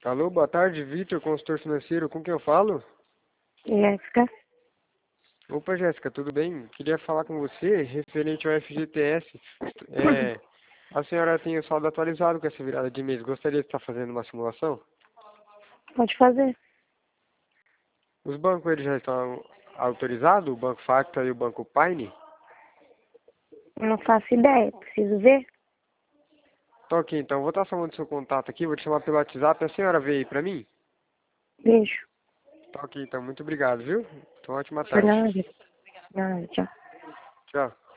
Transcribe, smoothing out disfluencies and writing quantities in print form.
Alô, boa tarde, Vitor, consultor financeiro, com quem eu falo? Jéssica, Opa, Jéssica, tudo bem? Queria falar com você referente ao FGTS. É, a senhora tem o saldo atualizado com essa virada de mês. Gostaria de estar fazendo uma simulação? pode fazer. Os bancos eles já estão autorizados? O Banco Facta e o Banco Paine? Não faço ideia, preciso ver. Tá ok, então vou estar salvando seu contato aqui, vou te chamar pelo WhatsApp. A senhora veio aí pra mim? Beijo. Tá ok, então muito obrigado, viu? Então ótima Por tarde. nada. Nada, tchau. Tchau.